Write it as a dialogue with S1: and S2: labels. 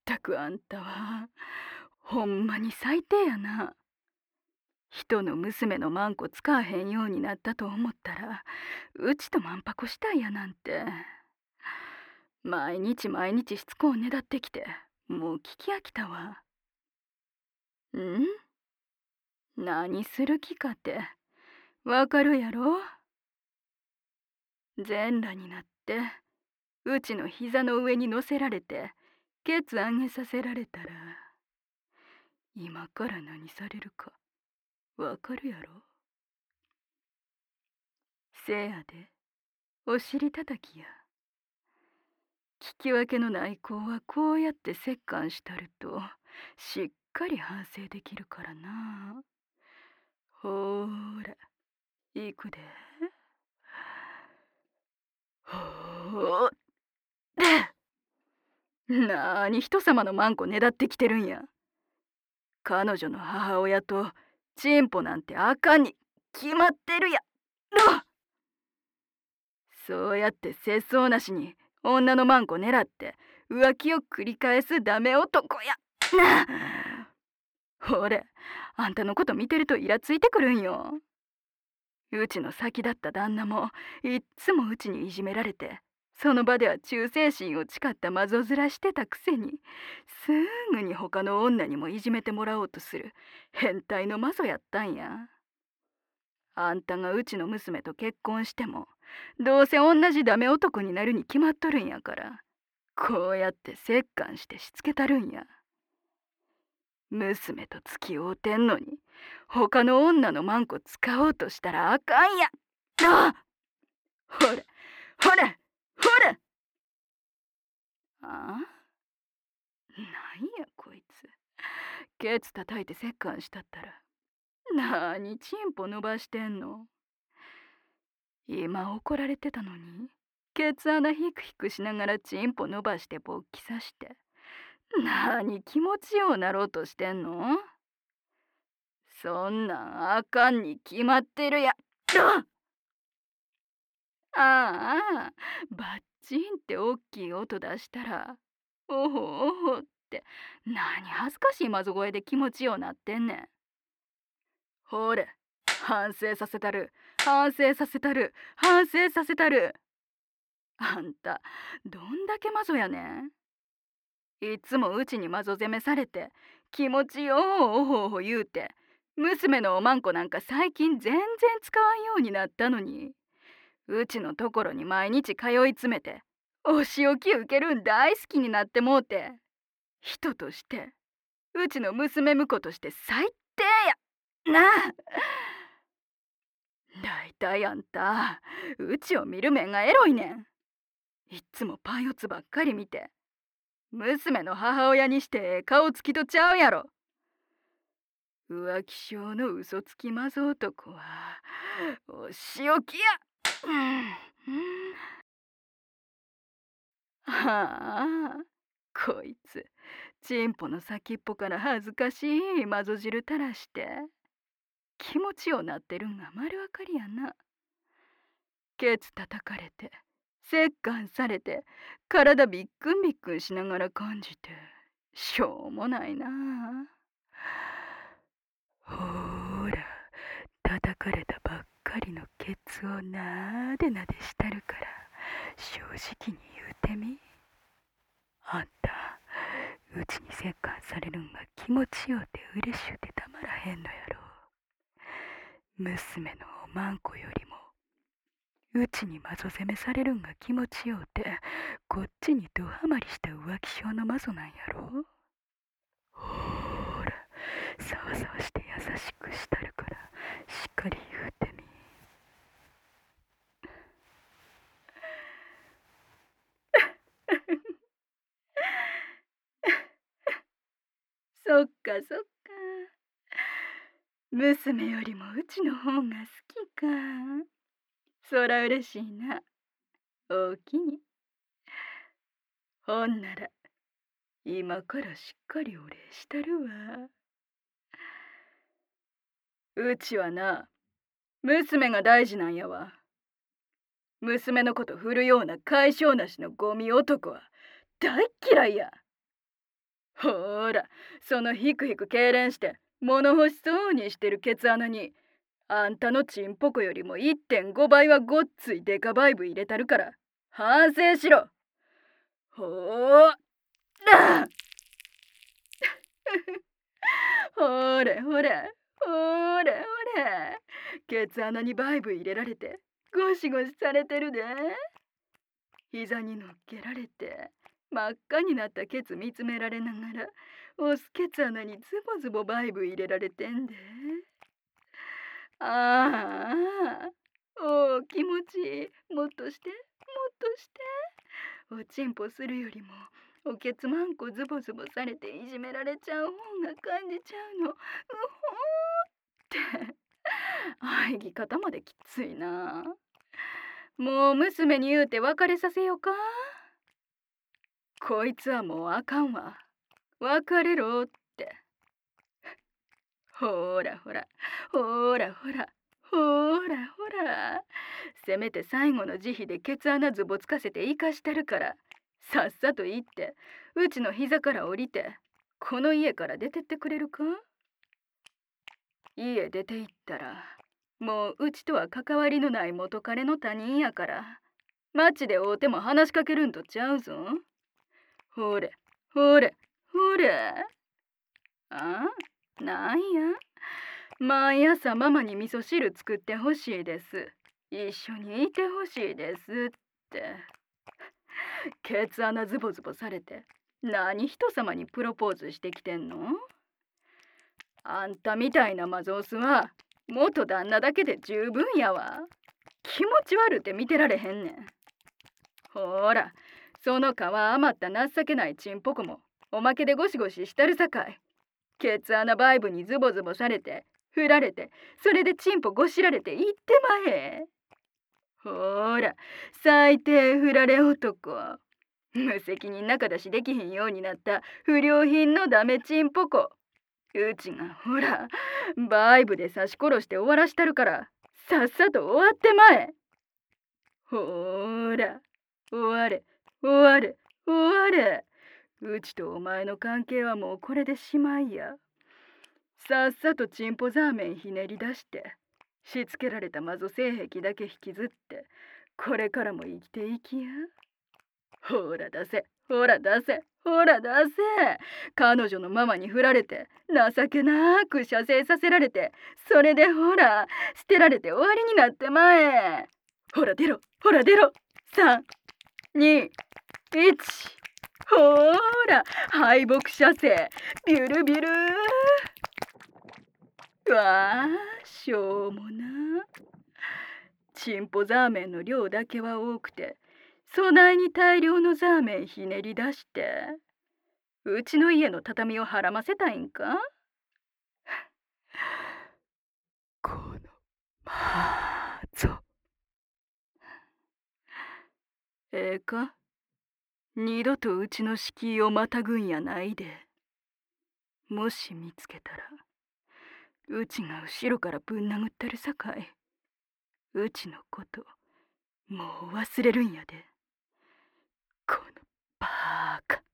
S1: たくあんたはほんまに最低やな。人の娘のマンコ使わへんようになったと思ったら、うちとマンパコしたいやなんて。毎日毎日しつこうねだってきて、もう聞き飽きたわ。ん何する気かってわかるやろ。全裸になってうちの膝の上に乗せられてケツ上げさせられたら、今から何されるかわかるやろ。せやで、お尻叩きや。聞き分けのない子はこうやって折檻したるとしっかり反省できるからな。ほーら、行くで。ほーなーに人様のマンコねだってきてるんや。彼女の母親とチンポなんてあかんに決まってるやろ。そうやって節操なしに女のマンコ狙って浮気を繰り返すダメ男やなあ。ほれ、あんたのこと見てるとイラついてくるんよ。うちの先だった旦那もいっつもうちにいじめられて、その場では忠誠心を誓ったマゾ面してたくせに、すぐに他の女にもいじめてもらおうとする変態のマゾやったんや。あんたがうちの娘と結婚してもどうせ同じダメ男になるに決まっとるんやから、こうやって折檻してしつけたるんや。娘と付き合うてんのに他の女のマンコ使おうとしたらあかんやろ。ほらほらほら。なんやこいつ、ケツ叩いて折檻したったらなにチンポ伸ばしてんの。今怒られてたのにケツ穴ヒクヒクしながらチンポ伸ばして勃起さして、なに気持ちようなろうとしてんの。そんなんあかんに決まってるやろ。ああ、バッチンって大きい音出したら、おほおほって、なに恥ずかしいまぞ声で気持ちようなってんねん。ほれ、反省させたる、反省させたる、反省させたる。あんた、どんだけマゾやねん。いつもうちにマゾ攻めされて、気持ちようおほおほ言うて、娘のおまんこなんか最近全然使わんようになったのに、うちのところに毎日通い詰めてお仕置き受けるん大好きになってもうて、人としてうちの娘婿として最低やなあ。だいたいあんたうちを見る目がエロいねん。いっつもパイオツばっかり見て娘の母親にして顔つきとちゃうやろ。浮気性の嘘つきマゾ男はお仕置きや。はあ、こいつチンポの先っぽから恥ずかしいマゾ汁垂らして気持ちようなってるんが丸わかりやな。ケツ叩かれて折檻されて体ビックンビックンしながら感じてしょうもないなあ。ほーら、叩かれたばっかりのケツをなでなでしたるから正直に言うてみ。あんたうちに折檻されるんが気持ちようて嬉しゅうてたまらへんのやろ。娘のおまんこよりもうちにマゾ攻めされるんが気持ちようてこっちにドハマりした浮気性のマゾなんやろ。ほーら、さわさわして優しくしたるからしっかり言うてみ。そっかそっか、娘よりもうちの方が好きか。そら嬉しいな。おおきに。ほんなら今からしっかりお礼したるわ。うちはな、娘が大事なんやわ。娘のこと振るような甲斐性なしのゴミ男は大っ嫌いや。 ほーら、そのヒクヒク痙攣して物欲しそうにしてるケツ穴に、あんたのチンポコよりも1.5倍はごっついデカバイブ入れたるから反省しろ。ほーらほれほれほれほれ、ケツ穴にバイブ入れられてゴシゴシされてるで。膝に乗っけられて真っ赤になったケツ見つめられながらオスケツ穴にズボズボバイブ入れられてんで。ああ、おお気持ちいい。もっとしてもっとして。おちんぽするよりもおけつまんこズボズボされていじめられちゃう方が感じちゃうの。うほーって。喘ぎ方まできついな。もう娘に言うて別れさせようか。こいつはもうあかんわ。別れろって。ほらほらほらほらほらほら、せめて最後の慈悲でケツ穴ズボつかせて生かしてるから、さっさと行ってうちの膝から降りてこの家から出てってくれるか。家出て行ったらもううちとは関わりのない元彼の他人やから、町で会うても話しかけるんとちゃうぞ。ほれほれほれ。あ、なんや、毎朝ママに味噌汁作ってほしいです、一緒にいてほしいですって。ケツ穴ズボズボされて何人様にプロポーズしてきてんの。あんたみたいなマゾースは元旦那だけで十分やわ。気持ち悪って見てられへんねん。ほら、その皮余った情けないチンポコもおまけでゴシゴシしたるさかい。ケツ穴バイブにズボズボされて振られて、それでチンポごしられて言ってまえ。ほら、最低振られ男。無責任仲出しできひんようになった不良品のダメチンポコ。うちがほらバイブで刺し殺して終わらしたるから、さっさと終わってまえ。ほら終われ終われ終われ。うちとお前の関係はもうこれでしまいや。さっさとチンポザーメンひねり出してしつけられたマゾ性癖だけ引きずってこれからも生きていきや。ほら出せほら出せほら出せ。彼女のママに振られて情けなく射精させられて、それでほら捨てられて終わりになってまえ。ほら出ろほら出ろ。3、2、1。ほら敗北射精ビュルビュル。わあ、しょうもな。チンポザーメンの量だけは多くて、備えに大量のザーメンひねり出して、うちの家の畳をはらませたいんか。このマーゾ。ええか、二度とうちの敷居をまたぐんやないで。もし見つけたら、うちが後ろからぶん殴ってるさかい、うちのこともう忘れるんやで。このバーカ。